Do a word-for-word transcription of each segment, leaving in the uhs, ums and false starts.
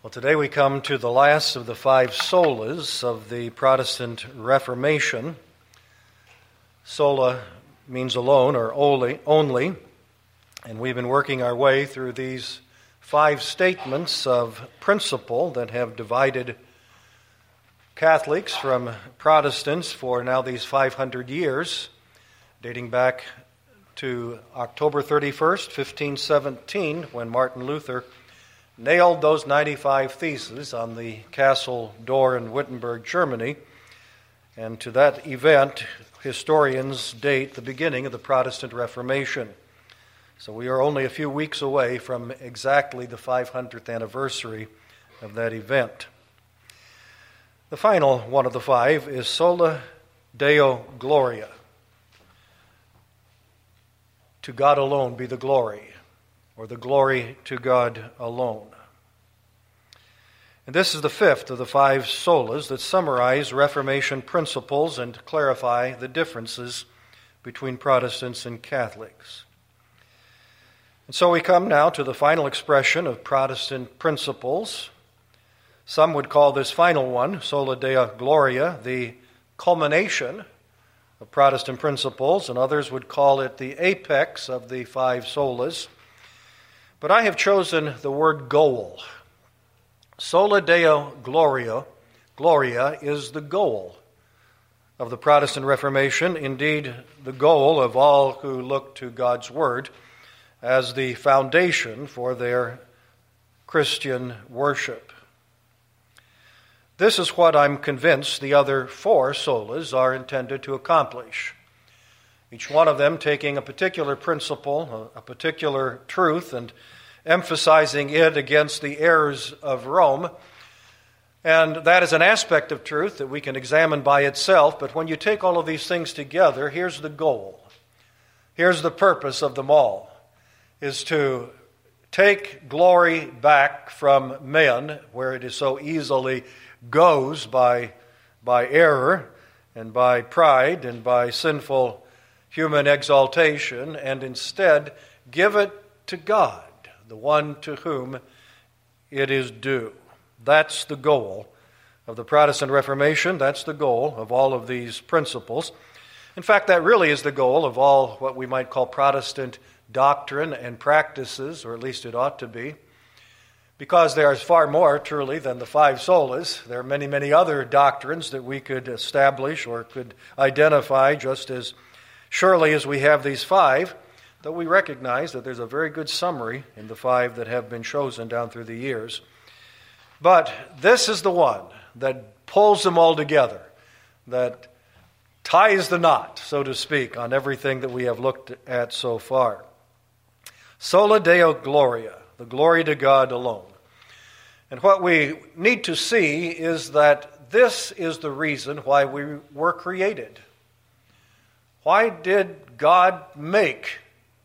Well, today we come to the last of the five solas of the Protestant Reformation. Sola means alone or only, only, and we've been working our way through these five statements of principle that have divided Catholics from Protestants for now these five hundred years, dating back to October thirty-first, fifteen seventeen, when Martin Luther nailed those ninety-five theses on the castle door in Wittenberg, Germany. And to that event, historians date the beginning of the Protestant Reformation. So we are only a few weeks away from exactly the five hundredth anniversary of that event. The final one of the five is Sola Deo Gloria. To God alone be the glory, or the glory to God alone. And this is the fifth of the five solas that summarize Reformation principles and clarify the differences between Protestants and Catholics. And so we come now to the final expression of Protestant principles. Some would call this final one, Sola Deo Gloria, the culmination of Protestant principles, and others would call it the apex of the five solas. But I have chosen the word goal. Sola Deo Gloria, Gloria is the goal of the Protestant Reformation, indeed the goal of all who look to God's Word as the foundation for their Christian worship. This is what I'm convinced the other four solas are intended to accomplish. Each one of them taking a particular principle, a particular truth, and emphasizing it against the errors of Rome. And that is an aspect of truth that we can examine by itself, but when you take all of these things together, here's the goal. Here's the purpose of them all, is to take glory back from men, where it is so easily goes by, by error and by pride and by sinful human exaltation, and instead give it to God, the one to whom it is due. That's the goal of the Protestant Reformation. That's the goal of all of these principles. In fact, that really is the goal of all what we might call Protestant doctrine and practices, or at least it ought to be, because there is far more, truly, than the five solas. There are many, many other doctrines that we could establish or could identify just as surely as we have these five, though we recognize that there's a very good summary in the five that have been chosen down through the years. But this is the one that pulls them all together, that ties the knot, so to speak, on everything that we have looked at so far. Sola Deo Gloria, the glory to God alone. And what we need to see is that this is the reason why we were created. Why did God make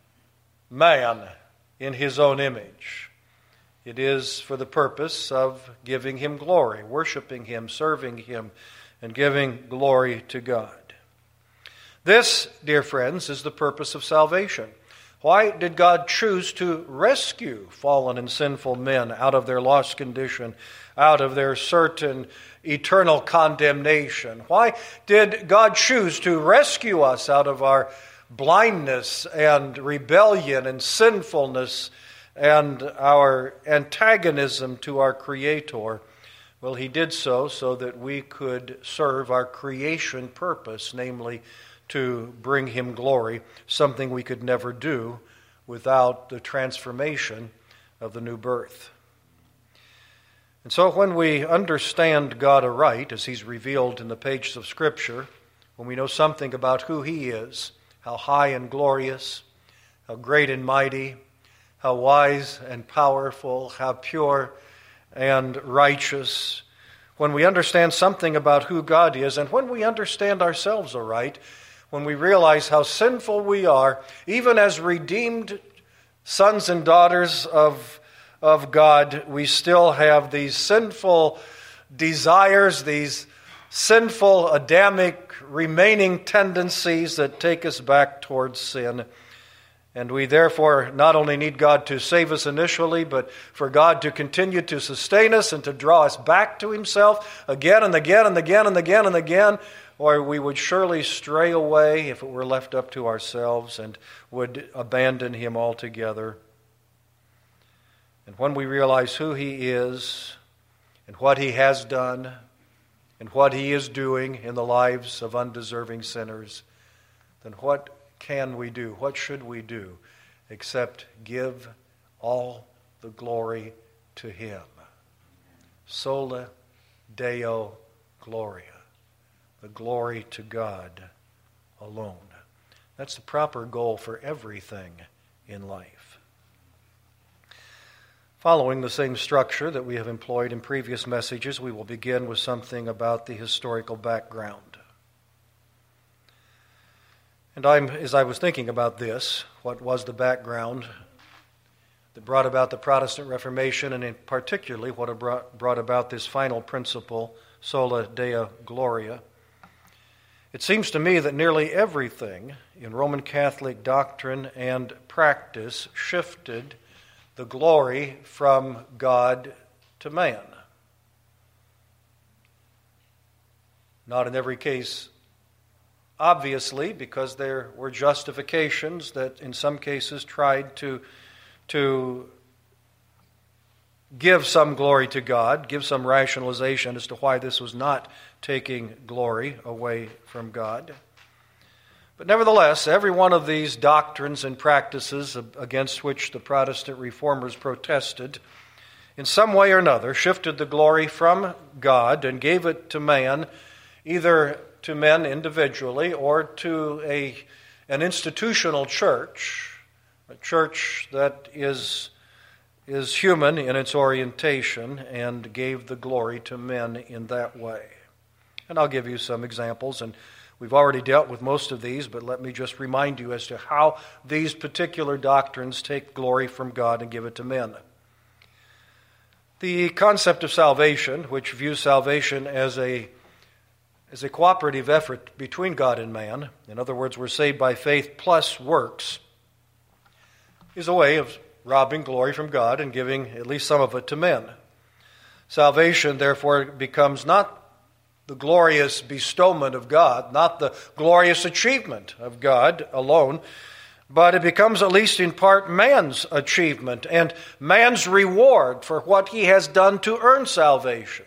man in his own image? It is for the purpose of giving him glory, worshiping him, serving him, and giving glory to God. This, dear friends, is the purpose of salvation. Why did God choose to rescue fallen and sinful men out of their lost condition, out of their certain eternal condemnation? Why did God choose to rescue us out of our blindness and rebellion and sinfulness and our antagonism to our Creator? Well, he did so so that we could serve our creation purpose, namely to bring him glory, something we could never do without the transformation of the new birth. And so when we understand God aright, as he's revealed in the pages of Scripture, when we know something about who he is, how high and glorious, how great and mighty, how wise and powerful, how pure and righteous, when we understand something about who God is, and when we understand ourselves aright, when we realize how sinful we are, even as redeemed sons and daughters of, of God, we still have these sinful desires, these sinful Adamic remaining tendencies that take us back towards sin. And we therefore not only need God to save us initially, but for God to continue to sustain us and to draw us back to himself again and again and again and again and again, or we would surely stray away if it were left up to ourselves and would abandon him altogether. And when we realize who he is and what he has done and what he is doing in the lives of undeserving sinners, then what can we do? What should we do except give all the glory to him? Sola Deo Gloria. The glory to God alone. That's the proper goal for everything in life. Following the same structure that we have employed in previous messages, we will begin with something about the historical background. And I'm, as I was thinking about this, what was the background that brought about the Protestant Reformation, and in particularly what brought, brought about this final principle, Sola Deo Gloria, it seems to me that nearly everything in Roman Catholic doctrine and practice shifted the glory from God to man. Not in every case, obviously, because there were justifications that in some cases tried to, to give some glory to God, give some rationalization as to why this was not taking glory away from God. But nevertheless, every one of these doctrines and practices against which the Protestant reformers protested, in some way or another, shifted the glory from God and gave it to man, either to men individually or to a, an institutional church, a church that is, is human in its orientation, and gave the glory to men in that way. And I'll give you some examples, and we've already dealt with most of these, but let me just remind you as to how these particular doctrines take glory from God and give it to men. The concept of salvation, which views salvation as a, as a cooperative effort between God and man, in other words, we're saved by faith plus works, is a way of robbing glory from God and giving at least some of it to men. Salvation, therefore, becomes not the glorious bestowment of God, not the glorious achievement of God alone, but it becomes at least in part man's achievement and man's reward for what he has done to earn salvation.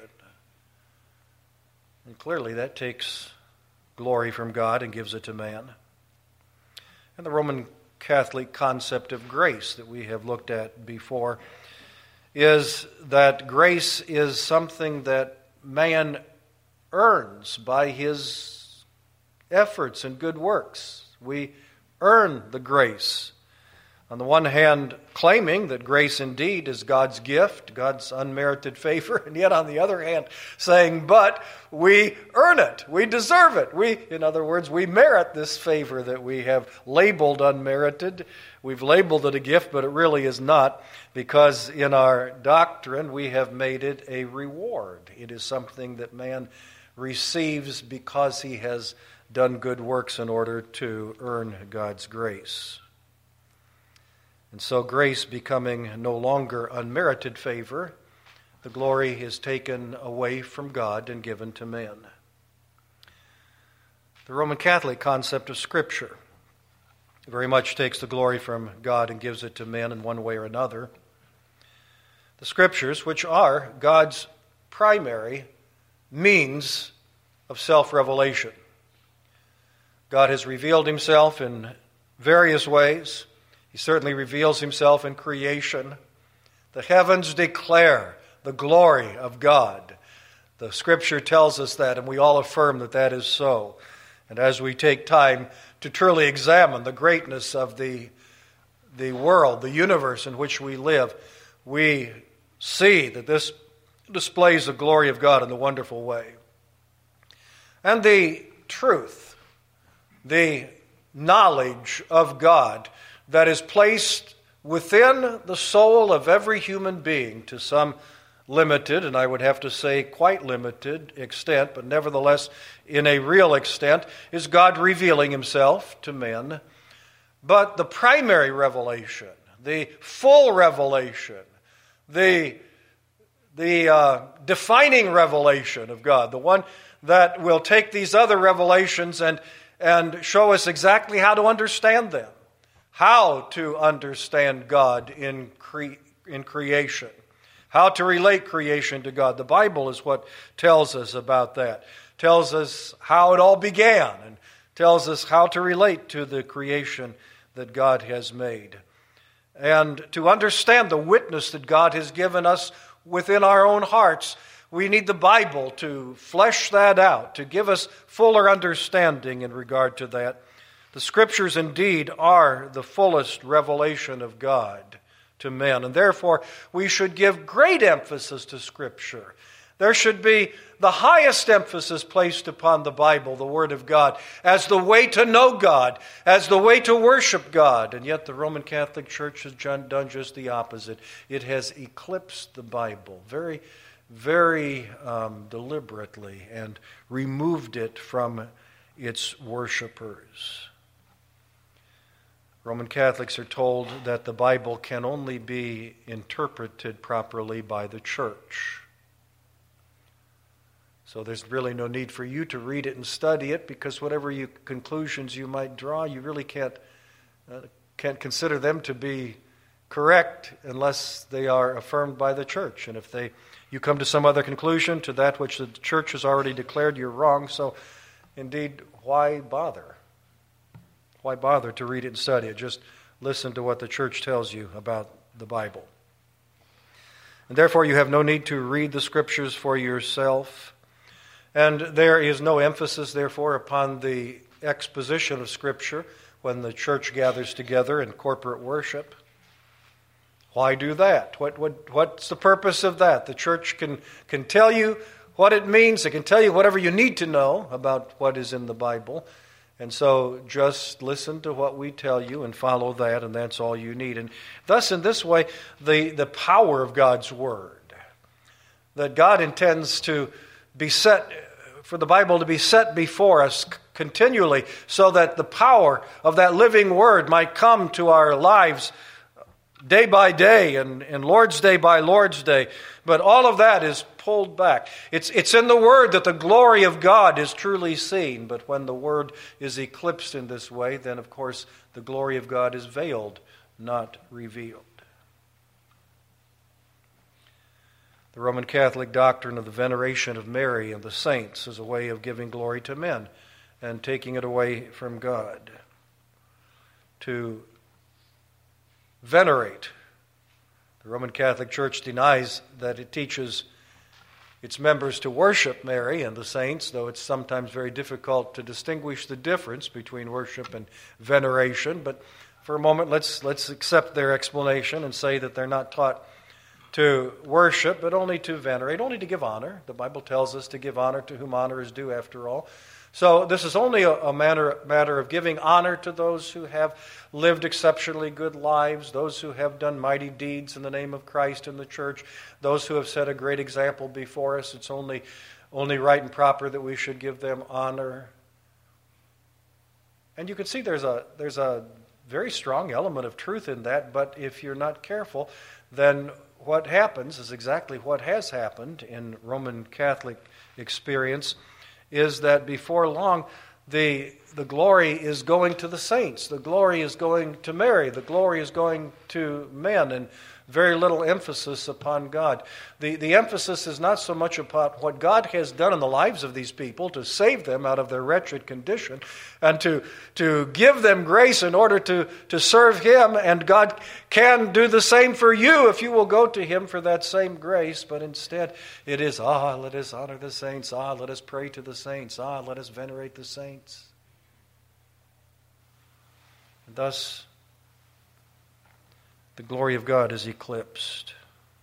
And clearly that takes glory from God and gives it to man. And the Roman Catholic concept of grace that we have looked at before is that grace is something that man earns by his efforts and good works. We earn the grace. On the one hand, claiming that grace indeed is God's gift, God's unmerited favor, and yet on the other hand, saying, but we earn it, we deserve it. We, in other words, we merit this favor that we have labeled unmerited. We've labeled it a gift, but it really is not, because in our doctrine we have made it a reward. It is something that man receives because he has done good works in order to earn God's grace. And so grace becoming no longer unmerited favor, the glory is taken away from God and given to men. The Roman Catholic concept of Scripture very much takes the glory from God and gives it to men in one way or another. The Scriptures, which are God's primary means of self-revelation. God has revealed himself in various ways. He certainly reveals himself in creation. The heavens declare the glory of God. The Scripture tells us that, and we all affirm that that is so. And as we take time to truly examine the greatness of the, the world, the universe in which we live, we see that this displays the glory of God in a wonderful way. And the truth, the knowledge of God that is placed within the soul of every human being to some limited, and I would have to say quite limited extent, but nevertheless in a real extent, is God revealing himself to men But the primary revelation, the full revelation, the, the uh, defining revelation of God, the one that will take these other revelations and, and show us exactly how to understand them, how to understand God in, cre- in creation, how to relate creation to God. The Bible is what tells us about that, tells us how it all began, and tells us how to relate to the creation that God has made. And to understand the witness that God has given us within our own hearts, we need the Bible to flesh that out, to give us fuller understanding in regard to that. The Scriptures indeed are the fullest revelation of God to men, and therefore we should give great emphasis to Scripture. There should be the highest emphasis placed upon the Bible, the Word of God, as the way to know God, as the way to worship God. And yet the Roman Catholic Church has done just the opposite. It has eclipsed the Bible very very um, deliberately and removed it from its worshipers. Roman Catholics are told that the Bible can only be interpreted properly by the church. So there's really no need for you to read it and study it, because whatever you, conclusions you might draw, you really can't, uh, can't consider them to be correct unless they are affirmed by the church. And if they you come to some other conclusion to that which the church has already declared, you're wrong. So, indeed, why bother? Why bother to read it and study it? Just listen to what the church tells you about the Bible. And therefore, you have no need to read the Scriptures for yourself. And there is no emphasis, therefore, upon the exposition of Scripture when the church gathers together in corporate worship. Why do that? What, what, what's the purpose of that? The church can, can tell you what it means. It can tell you whatever you need to know about what is in the Bible. And so just listen to what we tell you and follow that, and that's all you need. And thus, in this way, the, the power of God's Word, that God intends to be set, for the Bible to be set before us continually, so that the power of that living Word might come to our lives day by day and, and Lord's Day by Lord's Day. But all of that is pulled back. It's, it's in the Word that the glory of God is truly seen. But when the Word is eclipsed in this way, then of course the glory of God is veiled, not revealed. The Roman Catholic doctrine of the veneration of Mary and the saints is a way of giving glory to men and taking it away from God. To venerate. The Roman Catholic Church denies that it teaches its members to worship Mary and the saints, though it's sometimes very difficult to distinguish the difference between worship and veneration. But for a moment, let's let's accept their explanation and say that they're not taught to worship, but only to venerate, only to give honor. The Bible tells us to give honor to whom honor is due, after all. So this is only a, a matter, matter of giving honor to those who have lived exceptionally good lives, those who have done mighty deeds in the name of Christ in the church, those who have set a great example before us. It's only, only right and proper that we should give them honor. And you can see there's a, there's a very strong element of truth in that, but if you're not careful, then what happens is exactly what has happened in Roman Catholic experience, is that before long, the, the glory is going to the saints. The glory is going to Mary. The glory is going to men, and very little emphasis upon God. The, the emphasis is not so much upon what God has done in the lives of these people to save them out of their wretched condition and to, to give them grace in order to, to serve Him. And God can do the same for you if you will go to Him for that same grace. But instead, it is, ah, let us honor the saints. Ah, let us pray to the saints. Ah, let us venerate the saints. And thus, the glory of God is eclipsed.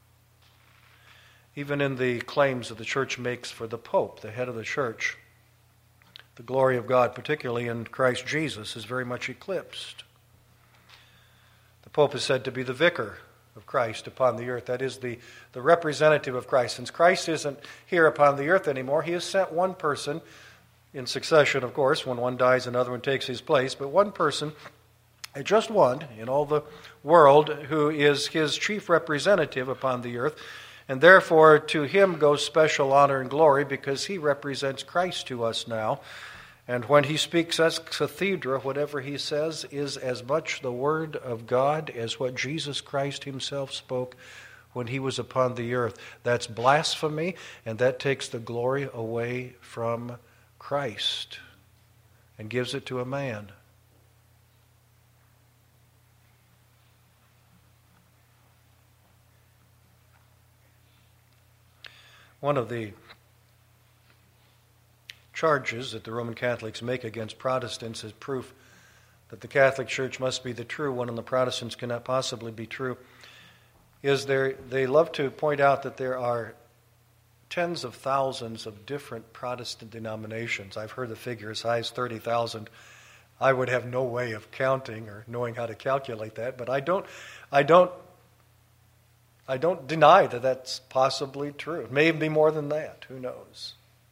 Even in the claims that the church makes for the Pope, the head of the church, the glory of God, particularly in Christ Jesus, is very much eclipsed. The Pope is said to be the vicar of Christ upon the earth. That is, the, the representative of Christ. Since Christ isn't here upon the earth anymore, He has sent one person, in succession, of course. When one dies, another one takes his place, but one person just one in all the world who is his chief representative upon the earth, and therefore to him goes special honor and glory because he represents Christ to us now. And when he speaks ex cathedra, whatever he says is as much the word of God as what Jesus Christ himself spoke when he was upon the earth. That's blasphemy, and that takes the glory away from Christ and gives it to a man. One of the charges that the Roman Catholics make against Protestants as proof that the Catholic Church must be the true one and the Protestants cannot possibly be true is there, they love to point out that there are tens of thousands of different Protestant denominations. I've heard the figure as high as thirty thousand. I would have no way of counting or knowing how to calculate that, but I don't, I don't, I don't deny that that's possibly true. It may be more than that. Who knows?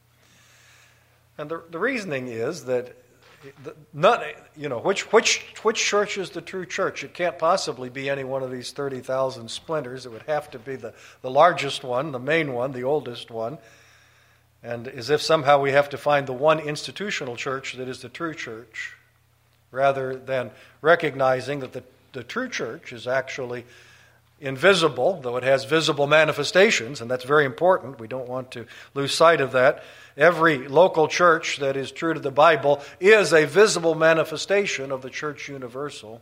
And the, the reasoning is that the, not, you know, which which which church is the true church? It can't possibly be any one of these thirty thousand splinters. It would have to be the, the largest one, the main one, the oldest one. And as if somehow we have to find the one institutional church that is the true church, rather than recognizing that the, the true church is actually invisible, though it has visible manifestations, and that's very important. We don't want to lose sight of that. Every local church that is true to the Bible is a visible manifestation of the church universal.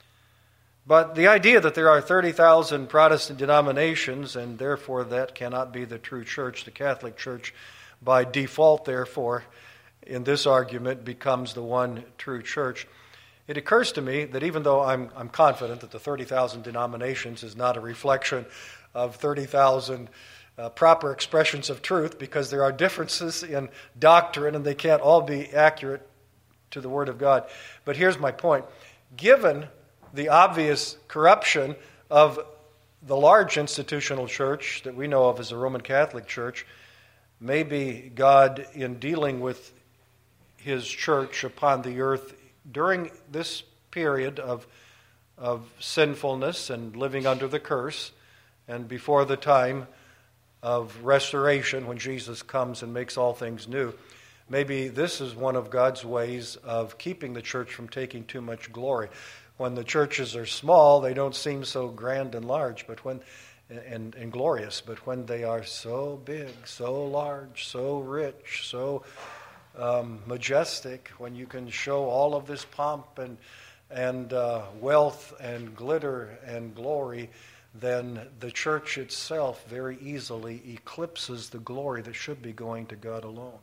But the idea that there are thirty thousand Protestant denominations, and therefore that cannot be the true church, the Catholic Church, by default, therefore, in this argument, becomes the one true church. It occurs to me that even though I'm, I'm confident that the thirty thousand denominations is not a reflection of thirty thousand uh, proper expressions of truth, because there are differences in doctrine and they can't all be accurate to the Word of God. But here's my point. Given the obvious corruption of the large institutional church that we know of as the Roman Catholic Church, maybe God, in dealing with his church upon the earth during this period of, of sinfulness and living under the curse, and before the time of restoration when Jesus comes and makes all things new, maybe this is one of God's ways of keeping the church from taking too much glory. When the churches are small, they don't seem so grand and large, but when and, and glorious, but when they are so big, so large, so rich, so Um, majestic, when you can show all of this pomp and and uh, wealth and glitter and glory, then the church itself very easily eclipses the glory that should be going to God alone.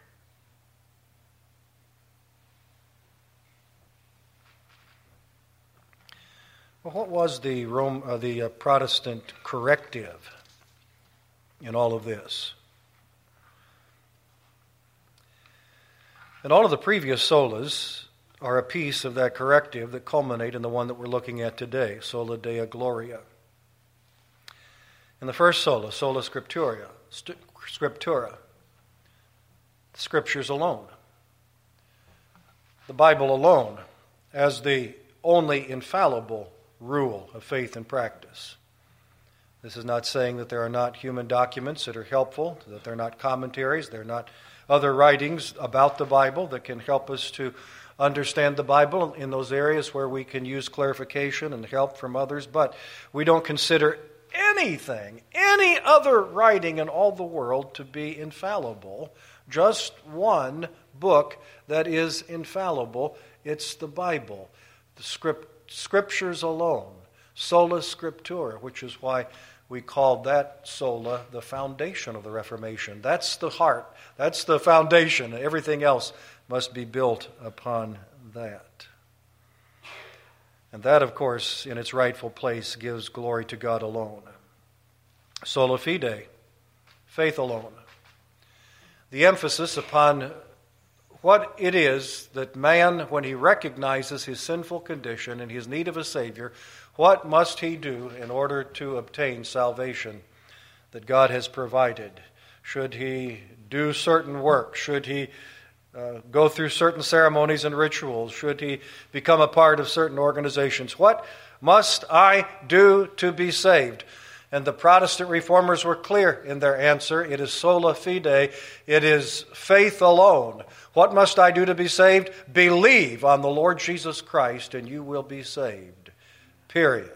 Well, what was the Rome, uh, the uh, Protestant corrective in all of this? And all of the previous solas are a piece of that corrective that culminate in the one that we're looking at today, Sola Deo Gloria. In the first sola, Sola Scriptura, st- Scriptura, the Scriptures alone, the Bible alone, as the only infallible rule of faith and practice. This is not saying that there are not human documents that are helpful, that they're not commentaries, they're not other writings about the Bible that can help us to understand the Bible in those areas where we can use clarification and help from others. But we don't consider anything, any other writing in all the world to be infallible. Just one book that is infallible. It's the Bible, the script, Scriptures alone, Sola Scriptura, which is why we called that sola the foundation of the Reformation. That's the heart. That's the foundation. Everything else must be built upon that. And that, of course, in its rightful place, gives glory to God alone. Sola fide, faith alone. The emphasis upon what it is that man, when he recognizes his sinful condition and his need of a Savior, what must he do in order to obtain salvation that God has provided? Should he do certain work? Should he uh, go through certain ceremonies and rituals? Should he become a part of certain organizations? What must I do to be saved? And the Protestant reformers were clear in their answer. It is sola fide. It is faith alone. What must I do to be saved? Believe on the Lord Jesus Christ and you will be saved. Period.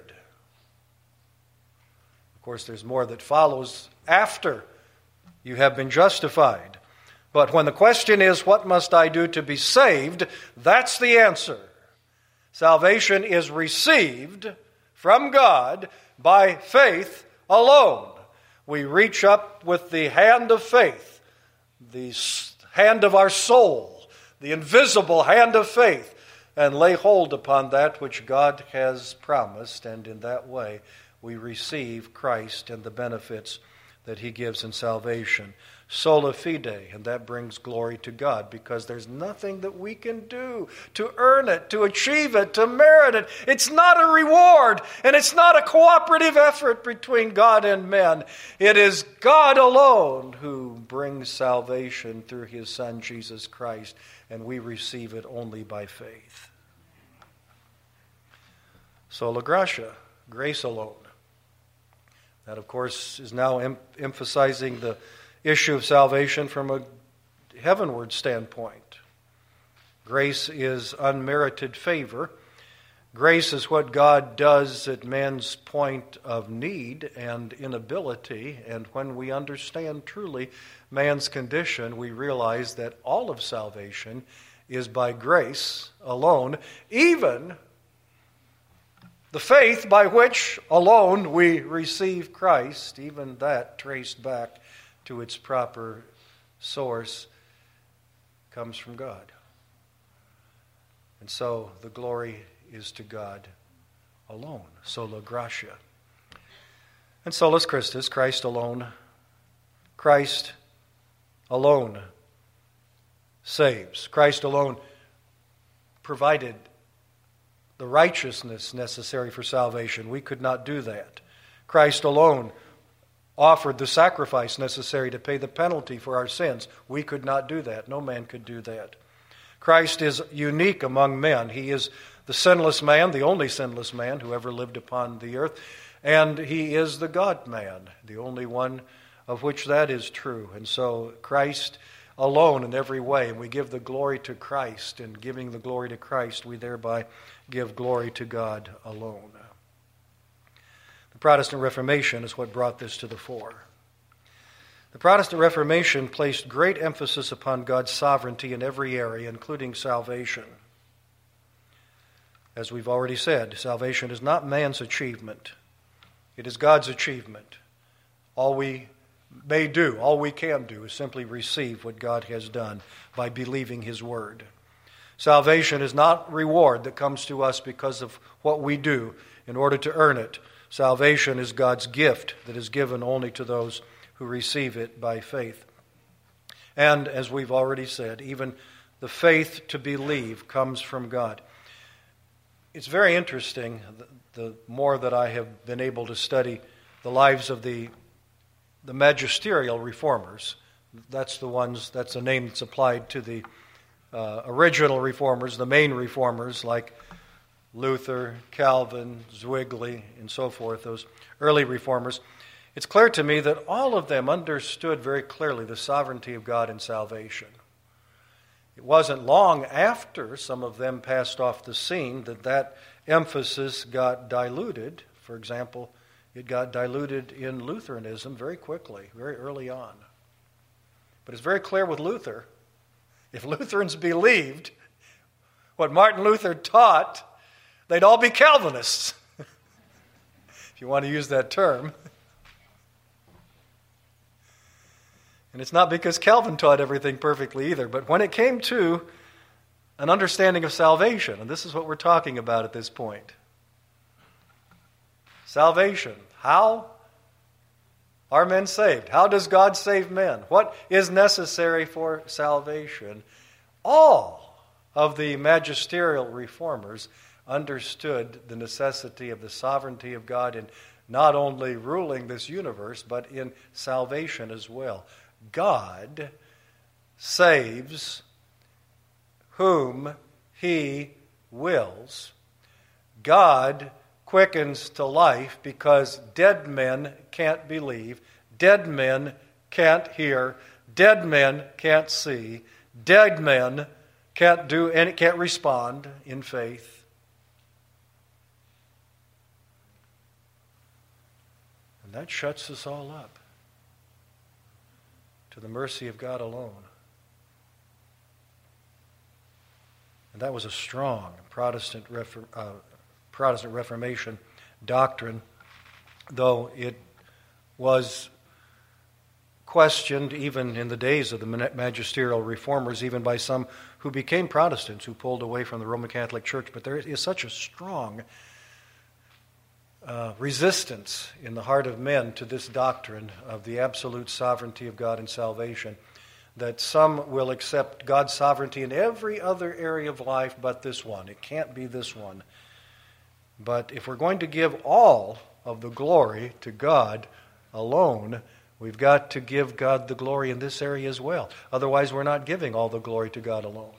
Of course, there's more that follows after you have been justified. But when the question is, what must I do to be saved? That's the answer. Salvation is received from God by faith alone. We reach up with the hand of faith, the hand of our soul, the invisible hand of faith, and lay hold upon that which God has promised, and in that way we receive Christ and the benefits that he gives in salvation. Sola fide, and that brings glory to God, because there's nothing that we can do to earn it, to achieve it, to merit it. It's not a reward, and it's not a cooperative effort between God and men. It is God alone who brings salvation through his Son, Jesus Christ, and we receive it only by faith. Sola gratia, grace alone. That, of course, is now em- emphasizing the issue of salvation from a heavenward standpoint. Grace is unmerited favor. Grace is what God does at man's point of need and inability. And when we understand truly man's condition, we realize that all of salvation is by grace alone, even the faith by which alone we receive Christ, even that traced back to its proper source, comes from God. And so the glory is to God alone. Sola gratia. And solus Christus, Christ alone. Christ alone saves. Christ alone provided the righteousness necessary for salvation. We could not do that. Christ alone offered the sacrifice necessary to pay the penalty for our sins. We could not do that. No man could do that. Christ is unique among men. He is the sinless man, the only sinless man who ever lived upon the earth. And he is the God-man, the only one of which that is true. And so Christ alone in every way. And we give the glory to Christ. And giving the glory to Christ, we thereby give glory to God alone. The Protestant Reformation is what brought this to the fore. The Protestant Reformation placed great emphasis upon God's sovereignty in every area, including salvation. As we've already said, salvation is not man's achievement. It is God's achievement. All we may do, all we can do, is simply receive what God has done by believing his word. Salvation is not reward that comes to us because of what we do in order to earn it. Salvation is God's gift that is given only to those who receive it by faith. And as we've already said, even the faith to believe comes from God. It's very interesting, the, the more that I have been able to study the lives of the, the magisterial reformers. That's the ones, that's the name that's applied to the uh, original reformers, the main reformers like Luther, Calvin, Zwingli, and so forth, those early reformers. It's clear to me that all of them understood very clearly the sovereignty of God in salvation. It wasn't long after some of them passed off the scene that that emphasis got diluted. For example, it got diluted in Lutheranism very quickly, very early on. But it's very clear with Luther. If Lutherans believed what Martin Luther taught, they'd all be Calvinists, if you want to use that term. And it's not because Calvin taught everything perfectly either, but when it came to an understanding of salvation, and this is what we're talking about at this point. Salvation. How are men saved? How does God save men? What is necessary for salvation? All of the magisterial reformers understood the necessity of the sovereignty of God in not only ruling this universe, but in salvation as well. God saves whom he wills. God quickens to life because dead men can't believe, dead men can't hear, dead men can't see, dead men can't do and can't respond in faith. And that shuts us all up to the mercy of God alone. And that was a strong Protestant Refor- uh, Protestant Reformation doctrine, though it was questioned even in the days of the magisterial reformers, even by some who became Protestants who pulled away from the Roman Catholic Church. But there is such a strong uh, resistance in the heart of men to this doctrine of the absolute sovereignty of God in salvation that some will accept God's sovereignty in every other area of life but this one. It can't be this one. But if we're going to give all of the glory to God alone, we've got to give God the glory in this area as well. Otherwise, we're not giving all the glory to God alone.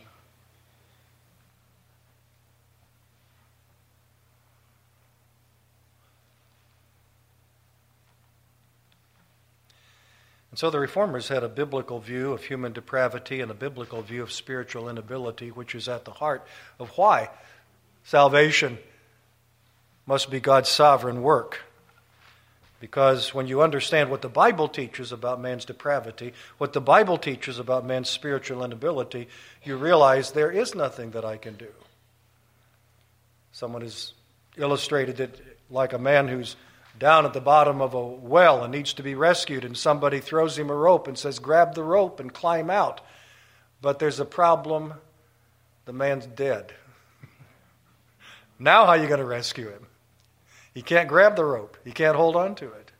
And so the Reformers had a biblical view of human depravity and a biblical view of spiritual inability, which is at the heart of why salvation must be God's sovereign work. Because when you understand what the Bible teaches about man's depravity, what the Bible teaches about man's spiritual inability, you realize there is nothing that I can do. Someone has illustrated it like a man who's down at the bottom of a well and needs to be rescued, and somebody throws him a rope and says, grab the rope and climb out. But there's a problem. The man's dead. Now how are you going to rescue him? He can't grab the rope. He can't hold on to it.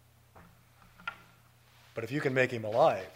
But if you can make him alive,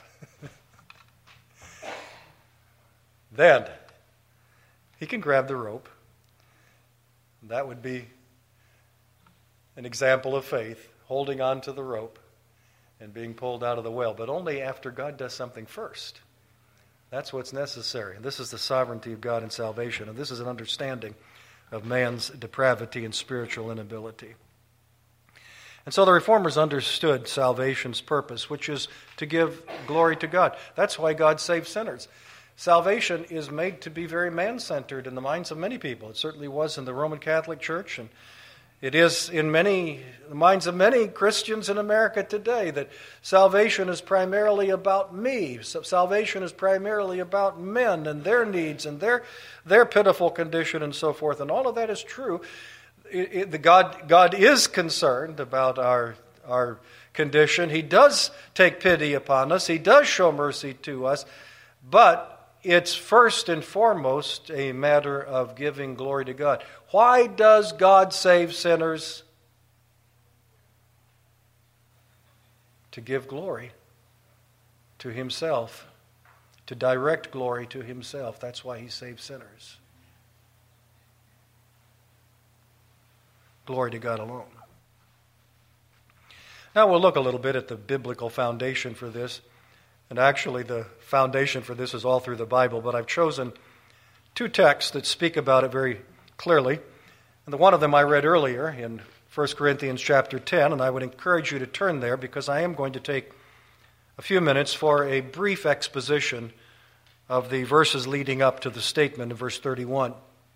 then he can grab the rope. That would be an example of faith, holding on to the rope and being pulled out of the well, but only after God does something first. That's what's necessary. And this is the sovereignty of God in salvation, and this is an understanding of man's depravity and spiritual inability. And so the Reformers understood salvation's purpose, which is to give glory to God. That's why God saves sinners. Salvation is made to be very man-centered in the minds of many people. It certainly was in the Roman Catholic Church, and it is in many the minds of many Christians in America today that salvation is primarily about me. So salvation is primarily about men and their needs and their their pitiful condition and so forth. And all of that is true. It, it, the God God is concerned about our our condition. He does take pity upon us. He does show mercy to us. But it's first and foremost a matter of giving glory to God. Why does God save sinners? To give glory to Himself, to direct glory to Himself. That's why He saves sinners. Glory to God alone. Now we'll look a little bit at the biblical foundation for this. And actually the foundation for this is all through the Bible, but I've chosen two texts that speak about it very clearly. And the one of them I read earlier in First Corinthians chapter ten, and I would encourage you to turn there because I am going to take a few minutes for a brief exposition of the verses leading up to the statement of verse thirty-one.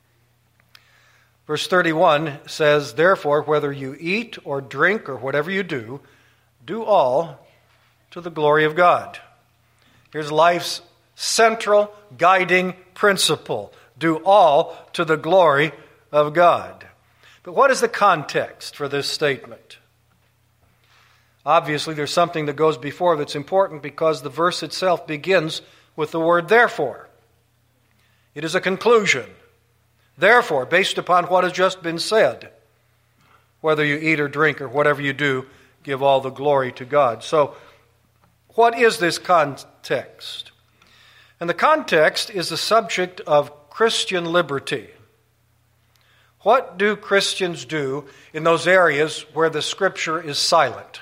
Verse thirty-one says, "Therefore, whether you eat or drink or whatever you do, do all to the glory of God." Here's life's central guiding principle. Do all to the glory of God. But what is the context for this statement? Obviously, there's something that goes before that's important because the verse itself begins with the word therefore. It is a conclusion. Therefore, based upon what has just been said, whether you eat or drink or whatever you do, give all the glory to God. So, what is this context? And the context is the subject of Christian liberty. What do Christians do in those areas where the Scripture is silent?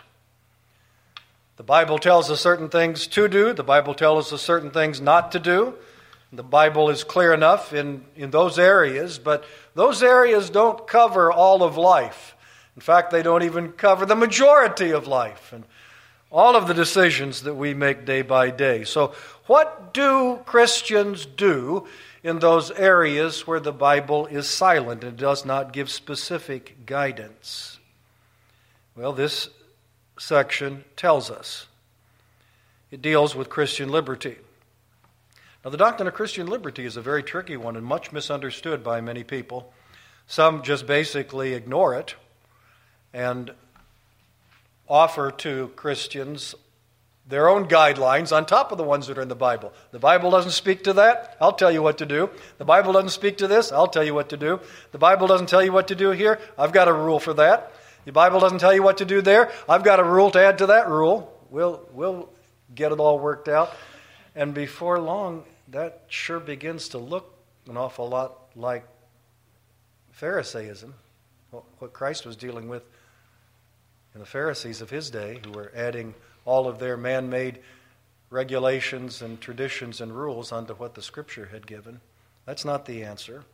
The Bible tells us certain things to do. The Bible tells us certain things not to do. The Bible is clear enough in, in those areas, but those areas don't cover all of life. In fact, they don't even cover the majority of life and all of the decisions that we make day by day. So what do Christians do in those areas where the Bible is silent and does not give specific guidance? Well, this section tells us. It deals with Christian liberty. Now, the doctrine of Christian liberty is a very tricky one and much misunderstood by many people. Some just basically ignore it and offer to Christians their own guidelines on top of the ones that are in the Bible. The Bible doesn't speak to that, I'll tell you what to do. The Bible doesn't speak to this, I'll tell you what to do. The Bible doesn't tell you what to do here, I've got a rule for that. The Bible doesn't tell you what to do there, I've got a rule to add to that rule. We'll, we'll get it all worked out. And before long, that sure begins to look an awful lot like Pharisaism, what Christ was dealing with in the Pharisees of his day, who were adding all of their man-made regulations and traditions and rules onto what the Scripture had given. That's not the answer.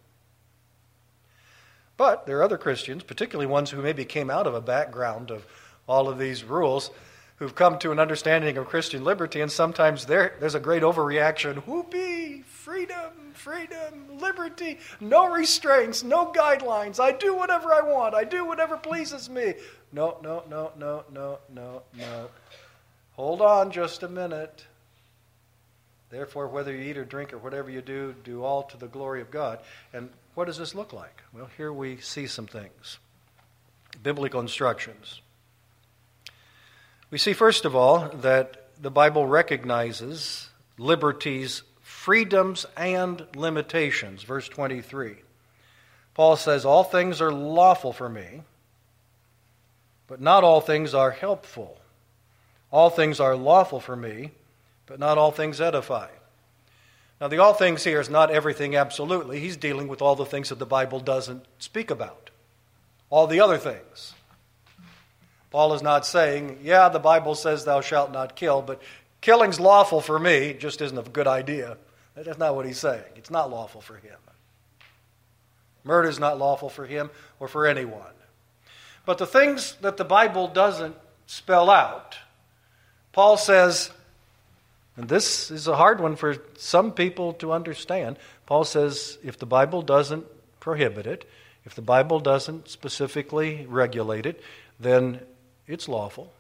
But there are other Christians, particularly ones who maybe came out of a background of all of these rules, who've come to an understanding of Christian liberty, and sometimes there, there's a great overreaction. Whoopee! Freedom, freedom, liberty, no restraints, no guidelines. I do whatever I want. I do whatever pleases me. No, no, no, no, no, no, no. Hold on just a minute. Therefore, whether you eat or drink or whatever you do, do all to the glory of God. And what does this look like? Well, here we see some things. Biblical instructions. We see, first of all, that the Bible recognizes liberty's freedoms and limitations. Verse twenty-three. Paul says, all things are lawful for me, but not all things are helpful. All things are lawful for me, but not all things edify. Now, the all things here is not everything absolutely. He's dealing with all the things that the Bible doesn't speak about. All the other things. Paul is not saying, yeah, the Bible says thou shalt not kill, but killing's lawful for me, just isn't a good idea. That's not what he's saying. It's not lawful for him. Murder is not lawful for him or for anyone. But the things that the Bible doesn't spell out, Paul says, and this is a hard one for some people to understand, Paul says if the Bible doesn't prohibit it, if the Bible doesn't specifically regulate it, then it's lawful.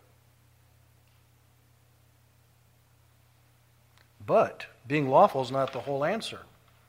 But being lawful is not the whole answer.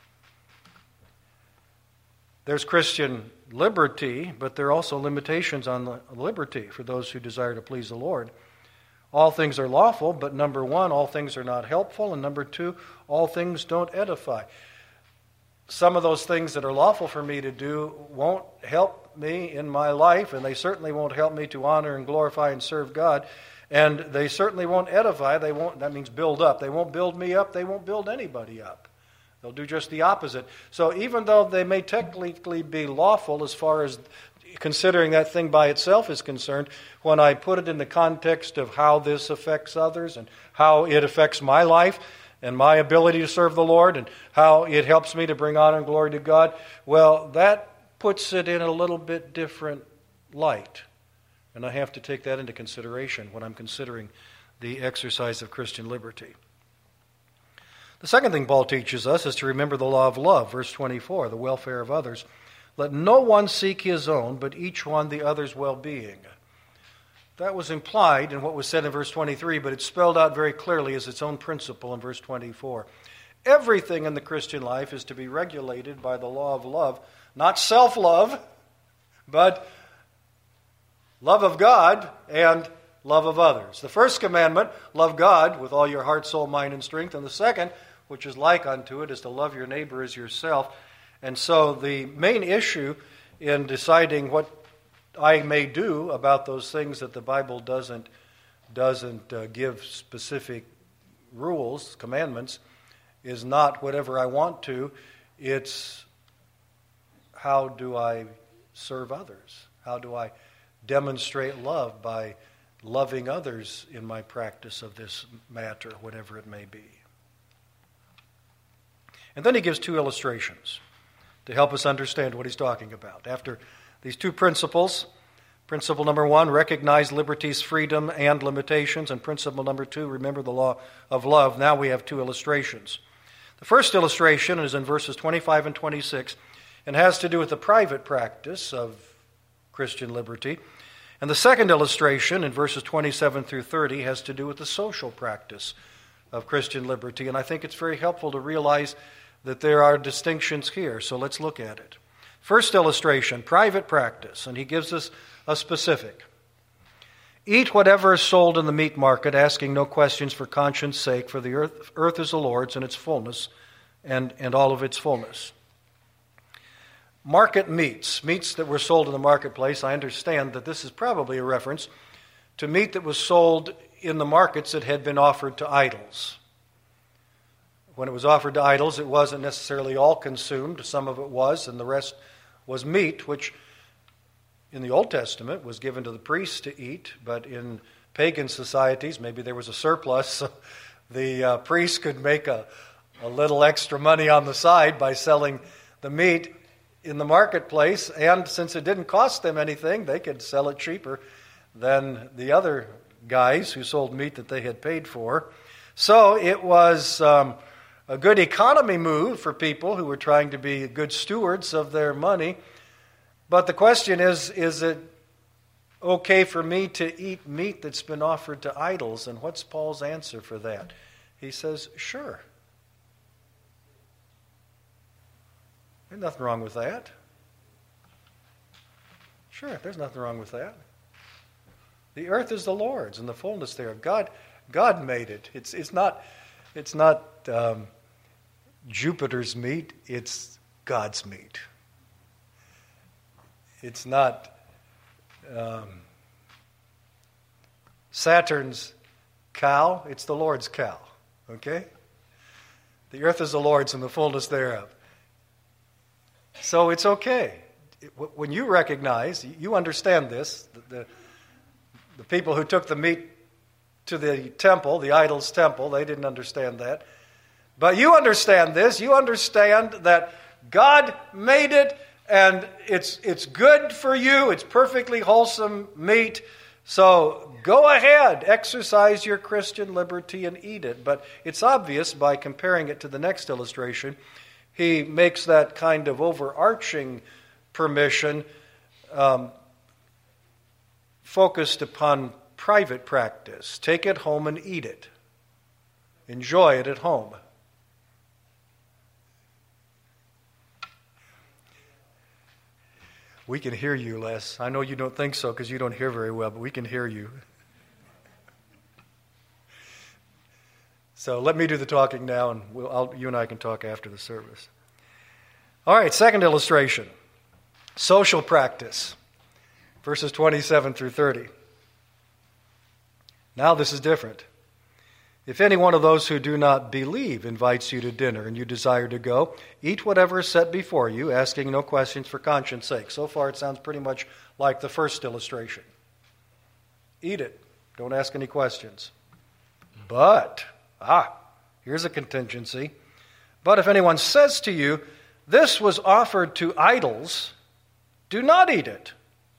There's Christian liberty, but there are also limitations on the liberty for those who desire to please the Lord. All things are lawful, but number one, all things are not helpful, and number two, all things don't edify. Some of those things that are lawful for me to do won't help me in my life, and they certainly won't help me to honor and glorify and serve God, and they certainly won't edify. They won't. That means build up. They won't build me up. They won't build anybody up. They'll do just the opposite. So even though they may technically be lawful as far as considering that thing by itself is concerned, when I put it in the context of how this affects others and how it affects my life and my ability to serve the Lord and how it helps me to bring honor and glory to God, well, that puts it in a little bit different light. And I have to take that into consideration when I'm considering the exercise of Christian liberty. The second thing Paul teaches us is to remember the law of love. Verse twenty-four, the welfare of others. Let no one seek his own, but each one the other's well-being. That was implied in what was said in verse twenty-three, but it's spelled out very clearly as its own principle in verse twenty-four. Everything in the Christian life is to be regulated by the law of love. Not self-love, but love of God and love of others. The first commandment, love God with all your heart, soul, mind, and strength. And the second, which is like unto it, is to love your neighbor as yourself. And so the main issue in deciding what I may do about those things that the Bible doesn't, doesn't uh, give specific rules, commandments, is not whatever I want to. It's how do I serve others? How do I demonstrate love by loving others in my practice of this matter, whatever it may be? And then he gives two illustrations to help us understand what he's talking about. After these two principles, principle number one, recognize liberty's freedom and limitations. And principle number two, remember the law of love. Now we have two illustrations. The first illustration is in verses twenty-five and twenty-six and has to do with the private practice of Christian liberty. And the second illustration in verses twenty-seven through thirty has to do with the social practice of Christian liberty. And I think it's very helpful to realize that there are distinctions here. So let's look at it. First illustration, private practice. And he gives us a specific. Eat whatever is sold in the meat market, asking no questions for conscience sake, for the earth, earth is the Lord's and its fullness, and, and all of its fullness. Market meats, meats that were sold in the marketplace, I understand that this is probably a reference to meat that was sold in the markets that had been offered to idols. When it was offered to idols, it wasn't necessarily all consumed. Some of it was, and the rest was meat, which in the Old Testament was given to the priests to eat, but in pagan societies, maybe there was a surplus, so the uh, priests could make a, a little extra money on the side by selling the meat in the marketplace, and since it didn't cost them anything, they could sell it cheaper than the other guys who sold meat that they had paid for. So it was um, a good economy move for people who were trying to be good stewards of their money. But the question is, is it okay for me to eat meat that's been offered to idols? And what's Paul's answer for that? He says, sure. There's nothing wrong with that. Sure, there's nothing wrong with that. The earth is the Lord's and the fullness thereof. God, God made it. It's it's not it's not um, Jupiter's meat. It's God's meat. It's not um, Saturn's cow. It's the Lord's cow. Okay? The earth is the Lord's and the fullness thereof. So it's okay. When you recognize, you understand this, the, the, the people who took the meat to the temple, the idol's temple, they didn't understand that. But you understand this. You understand that God made it, and it's it's good for you. It's perfectly wholesome meat. So go ahead, exercise your Christian liberty and eat it. But it's obvious by comparing it to the next illustration, he makes that kind of overarching permission um, focused upon private practice. Take it home and eat it. Enjoy it at home. We can hear you, Les. I know you don't think so because you don't hear very well, but we can hear you. So let me do the talking now, and we'll, I'll, you and I can talk after the service. All right, second illustration. Social practice. Verses twenty-seven through thirty. Now this is different. If any one of those who do not believe invites you to dinner and you desire to go, eat whatever is set before you, asking no questions for conscience sake. So far it sounds pretty much like the first illustration. Eat it. Don't ask any questions. But, ah, here's a contingency. But if anyone says to you, this was offered to idols, do not eat it,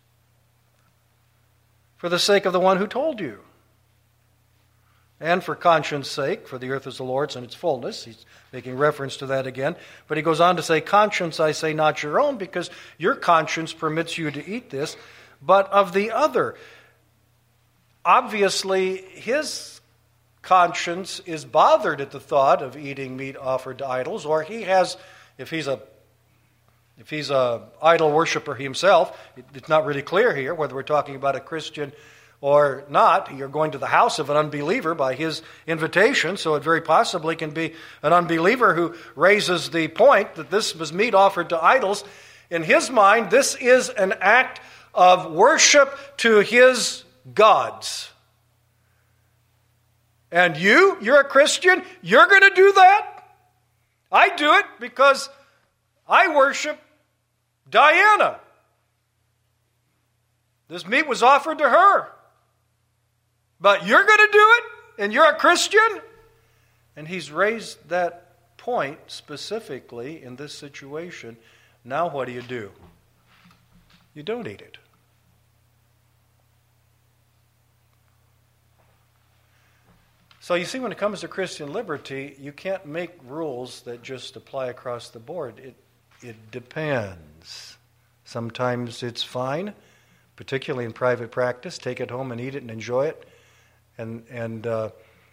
for the sake of the one who told you. And for conscience sake, for the earth is the Lord's and its fullness. He's making reference to that again. But he goes on to say, conscience I say not your own, because your conscience permits you to eat this, but of the other. Obviously, his conscience is bothered at the thought of eating meat offered to idols, or he has, if he's a if he's a idol worshiper himself, it's not really clear here whether we're talking about a Christian or not. You're going to the house of an unbeliever by his invitation, so it very possibly can be an unbeliever who raises the point that this was meat offered to idols. In his mind, this is an act of worship to his gods. And you, you're a Christian, you're going to do that? I do it because I worship Diana. This meat was offered to her. But you're going to do it? And you're a Christian? And he's raised that point specifically in this situation, now what do you do? You don't eat it. So you see, when it comes to Christian liberty, you can't make rules that just apply across the board. It, it depends. Sometimes it's fine, particularly in private practice. Take it home and eat it and enjoy it. And and uh,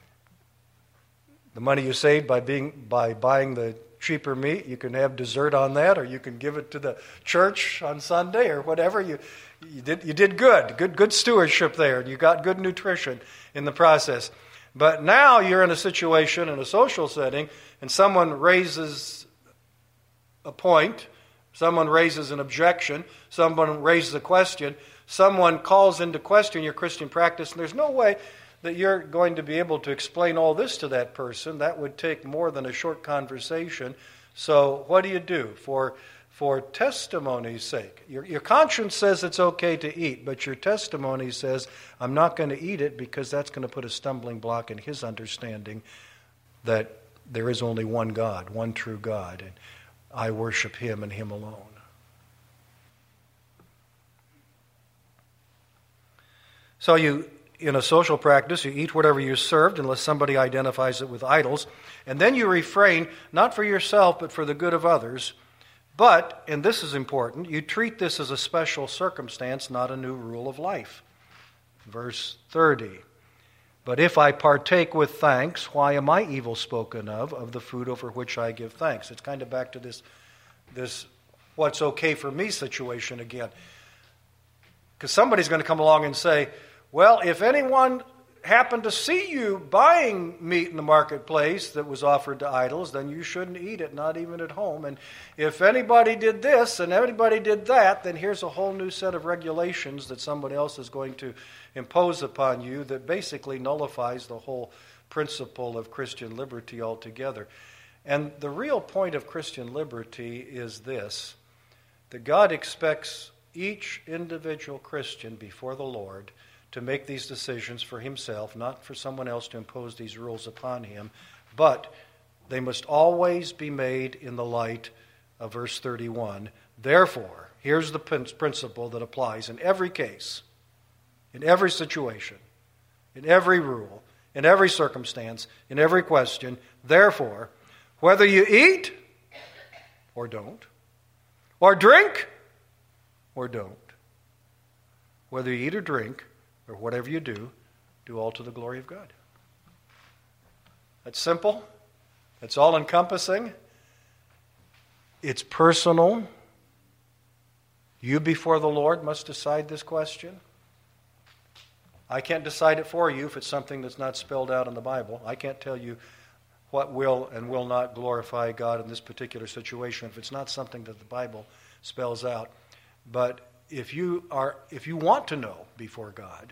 the money you save by being by buying the cheaper meat, you can have dessert on that, or you can give it to the church on Sunday, or whatever. You you did you did good, good good stewardship there. You got good nutrition in the process. But now you're in a situation in a social setting, and someone raises a point, someone raises an objection, someone raises a question, someone calls into question your Christian practice, and there's no way that you're going to be able to explain all this to that person. That would take more than a short conversation. So what do you do? For for testimony's sake. Your, your conscience says it's okay to eat, but your testimony says, I'm not going to eat it because that's going to put a stumbling block in his understanding that there is only one God, one true God, and I worship him and him alone. So you, in a social practice, you eat whatever you're served unless somebody identifies it with idols, and then you refrain, not for yourself, but for the good of others. But, and this is important, you treat this as a special circumstance, not a new rule of life. Verse thirty. But if I partake with thanks, why am I evil spoken of, of the food over which I give thanks? It's kind of back to this, this what's okay for me situation again. Because somebody's going to come along and say, well, if anyone happened to see you buying meat in the marketplace that was offered to idols, then you shouldn't eat it, not even at home. And if anybody did this and everybody did that, then here's a whole new set of regulations that somebody else is going to impose upon you that basically nullifies the whole principle of Christian liberty altogether. And the real point of Christian liberty is this, that God expects each individual Christian before the Lord to make these decisions for himself, not for someone else to impose these rules upon him, but they must always be made in the light of verse thirty-one. Therefore, here's the principle that applies in every case, in every situation, in every rule, in every circumstance, in every question. Therefore, whether you eat or don't, or drink or don't, whether you eat or drink, or whatever you do, do all to the glory of God. That's simple. It's all-encompassing. It's personal. You before the Lord must decide this question. I can't decide it for you if it's something that's not spelled out in the Bible. I can't tell you what will and will not glorify God in this particular situation if it's not something that the Bible spells out. But if you are, if you want to know before God,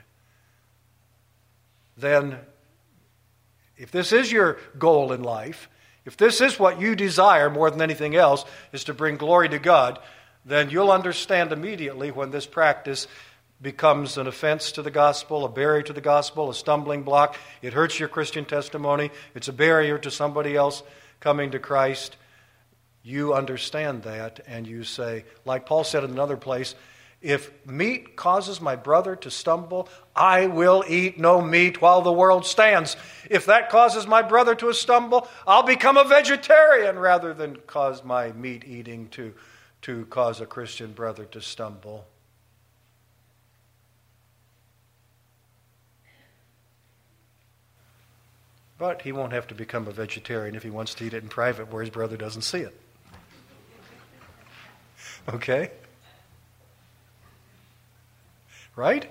then if this is your goal in life, if this is what you desire more than anything else, is to bring glory to God, then you'll understand immediately when this practice becomes an offense to the gospel, a barrier to the gospel, a stumbling block. It hurts your Christian testimony. It's a barrier to somebody else coming to Christ. You understand that, and you say, like Paul said in another place, if meat causes my brother to stumble, I will eat no meat while the world stands. If that causes my brother to stumble, I'll become a vegetarian rather than cause my meat eating to, to cause a Christian brother to stumble. But he won't have to become a vegetarian if he wants to eat it in private where his brother doesn't see it. Okay? Right?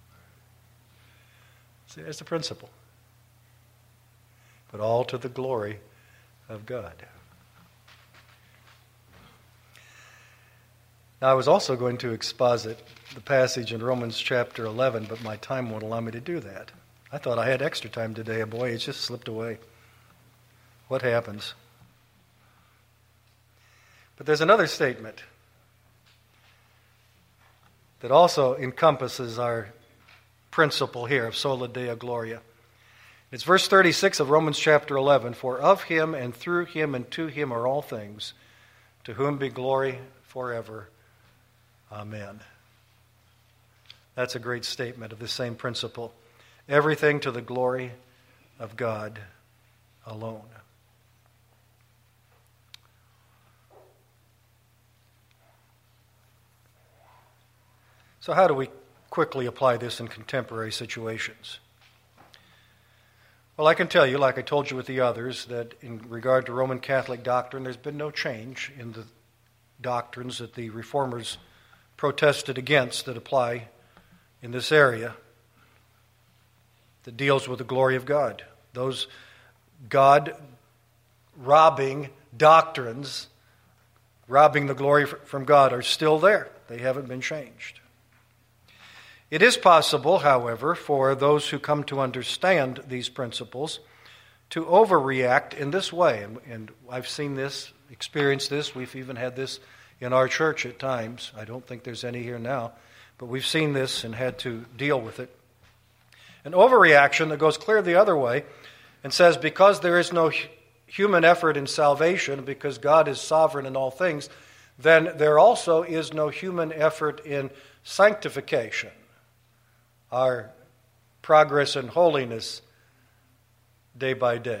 See, that's the principle. But all to the glory of God. Now, I was also going to exposit the passage in Romans chapter eleven, but my time won't allow me to do that. I thought I had extra time today, and boy, it's just slipped away. What happens? But there's another statement that also encompasses our principle here of sola deo gloria. It's verse thirty-six of Romans chapter eleven. For of him and through him and to him are all things, to whom be glory forever. Amen. That's a great statement of the same principle. Everything to the glory of God alone. So how do we quickly apply this in contemporary situations? Well, I can tell you, like I told you with the others, that in regard to Roman Catholic doctrine, there's been no change in the doctrines that the Reformers protested against that apply in this area that deals with the glory of God. Those God-robbing doctrines, robbing the glory from God, are still there. They haven't been changed. It is possible, however, for those who come to understand these principles to overreact in this way. And, and I've seen this, experienced this. We've even had this in our church at times. I don't think there's any here now, but we've seen this and had to deal with it. An overreaction that goes clear the other way and says because there is no human effort in salvation, because God is sovereign in all things, then there also is no human effort in sanctification, our progress in holiness day by day.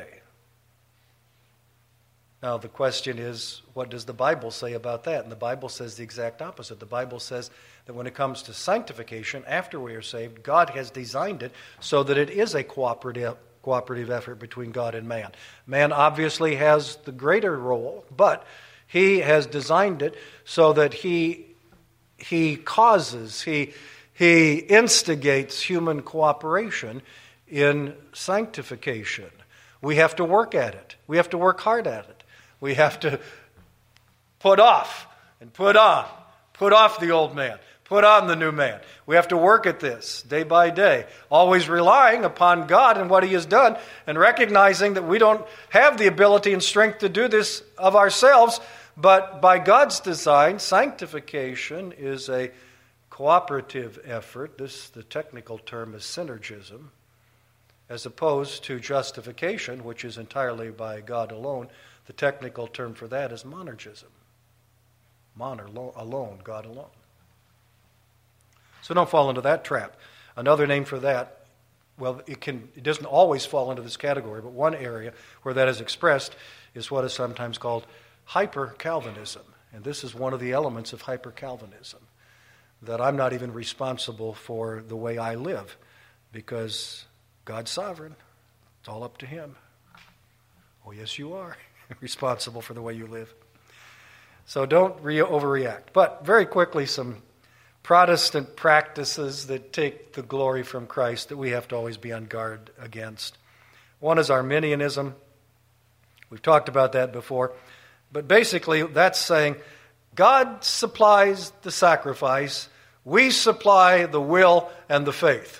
Now the question is, what does the Bible say about that? And the Bible says the exact opposite. The Bible says that when it comes to sanctification, after we are saved, God has designed it so that it is a cooperative, cooperative effort between God and man. Man obviously has the greater role, but he has designed it so that he, he causes, he He instigates human cooperation in sanctification. We have to work at it. We have to work hard at it. We have to put off and put on. Put off the old man. Put on the new man. We have to work at this day by day, always relying upon God and what He has done and recognizing that we don't have the ability and strength to do this of ourselves, but by God's design, sanctification is a cooperative effort. This, the technical term is synergism, as opposed to justification, which is entirely by God alone. The technical term for that is monergism. Moner, alone, God alone. So don't fall into that trap. Another name for that, well, it can it doesn't always fall into this category, but one area where that is expressed is what is sometimes called hyper-Calvinism. And this is one of the elements of hyper-Calvinism, that I'm not even responsible for the way I live because God's sovereign. It's all up to Him. Oh, yes, you are responsible for the way you live. So don't re- overreact. But very quickly, some Protestant practices that take the glory from Christ that we have to always be on guard against. One is Arminianism. We've talked about that before. But basically, that's saying God supplies the sacrifice, we supply the will and the faith.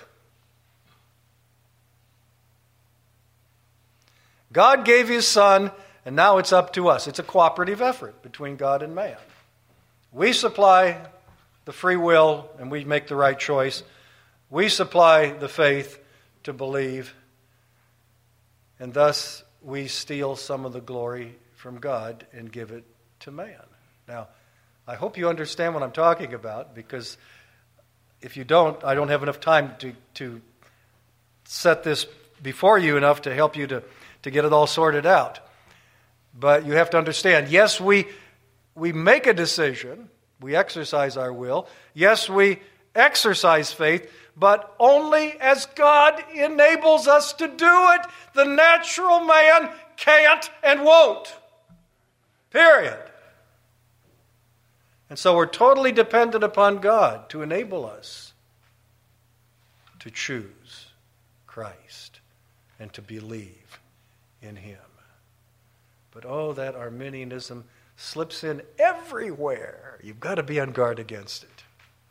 God gave His Son, and now it's up to us. It's a cooperative effort between God and man. We supply the free will, and we make the right choice. We supply the faith to believe, and thus we steal some of the glory from God and give it to man. Now, I hope you understand what I'm talking about, because if you don't, I don't have enough time to, to set this before you enough to help you to, to get it all sorted out. But you have to understand, yes, we, we make a decision, we exercise our will, yes, we exercise faith, but only as God enables us to do it. The natural man can't and won't. Period. And so we're totally dependent upon God to enable us to choose Christ and to believe in Him. But oh, that Arminianism slips in everywhere. You've got to be on guard against it.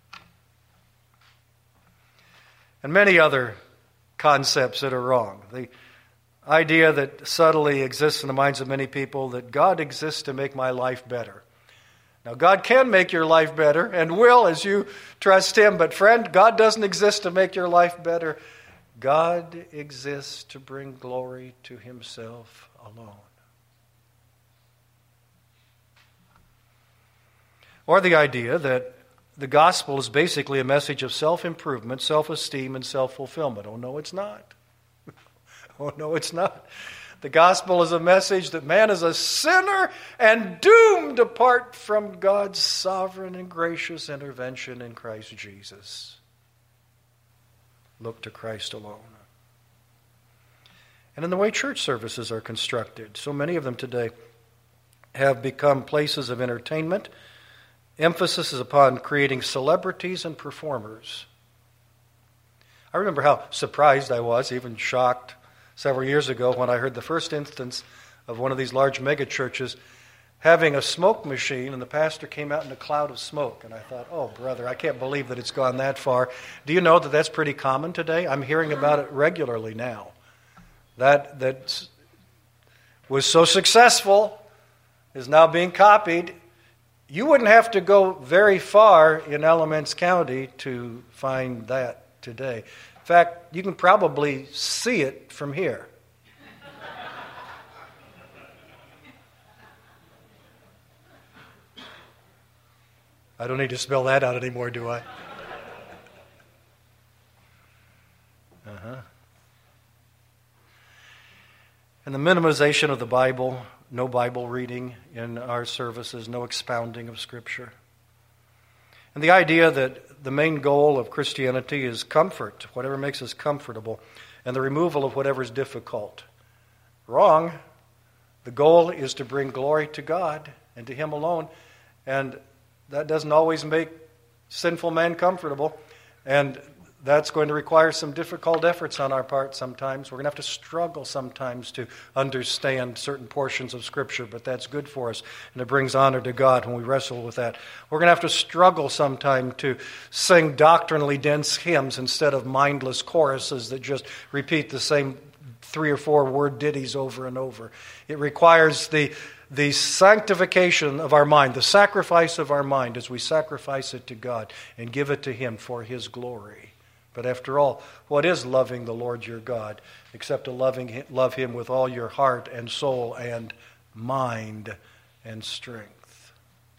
And many other concepts that are wrong. The idea that subtly exists in the minds of many people that God exists to make my life better. Now, God can make your life better and will as you trust Him. But friend, God doesn't exist to make your life better. God exists to bring glory to himself alone. Or the idea that the gospel is basically a message of self-improvement, self-esteem, and self-fulfillment. Oh, no, it's not. Oh, no, it's not. The gospel is a message that man is a sinner and doomed apart from God's sovereign and gracious intervention in Christ Jesus. Look to Christ alone. And in the way church services are constructed, so many of them today have become places of entertainment. Emphasis is upon creating celebrities and performers. I remember how surprised I was, even shocked, several years ago when I heard the first instance of one of these large megachurches having a smoke machine, and the pastor came out in a cloud of smoke. And I thought, oh, brother, I can't believe that it's gone that far. Do you know that that's pretty common today? I'm hearing about it regularly now. That that was so successful is now being copied. You wouldn't have to go very far in Alamance County to find that today. In fact, you can probably see it from here. I don't need to spell that out anymore, do I? Uh-huh. And the minimization of the Bible, no Bible reading in our services, no expounding of Scripture. And the idea that the main goal of Christianity is comfort, whatever makes us comfortable, and the removal of whatever is difficult. Wrong. The goal is to bring glory to God and to Him alone, and that doesn't always make sinful man comfortable, and that's going to require some difficult efforts on our part sometimes. We're going to have to struggle sometimes to understand certain portions of Scripture, but that's good for us, and it brings honor to God when we wrestle with that. We're going to have to struggle sometime to sing doctrinally dense hymns instead of mindless choruses that just repeat the same three or four word ditties over and over. It requires the the sanctification of our mind, the sacrifice of our mind as we sacrifice it to God and give it to Him for His glory. But after all, what is loving the Lord your God except to loving him, love Him with all your heart and soul and mind and strength?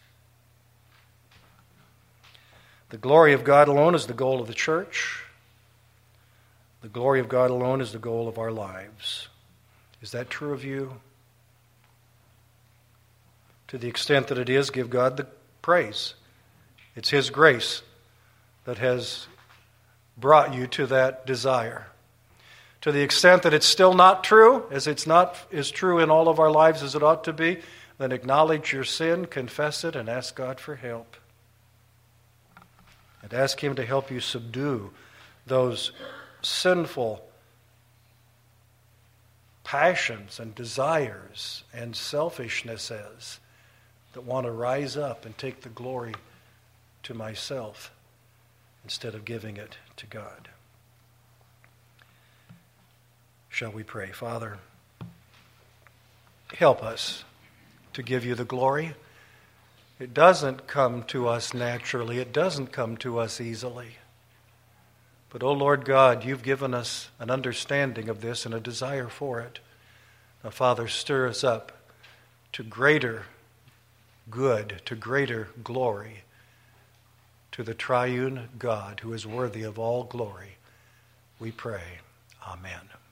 The glory of God alone is the goal of the church. The glory of God alone is the goal of our lives. Is that true of you? To the extent that it is, give God the praise. It's His grace that has brought you to that desire. To the extent that it's still not true, as it's not as true in all of our lives as it ought to be, then acknowledge your sin, confess it, and ask God for help. And ask Him to help you subdue those sinful passions and desires and selfishnesses that want to rise up and take the glory to myself instead of giving it to God. Shall we pray? Father, help us to give You the glory. It doesn't come to us naturally. It doesn't come to us easily. But, oh Lord God, You've given us an understanding of this and a desire for it. Now, Father, stir us up to greater good, to greater glory, to the triune God who is worthy of all glory. We pray. Amen.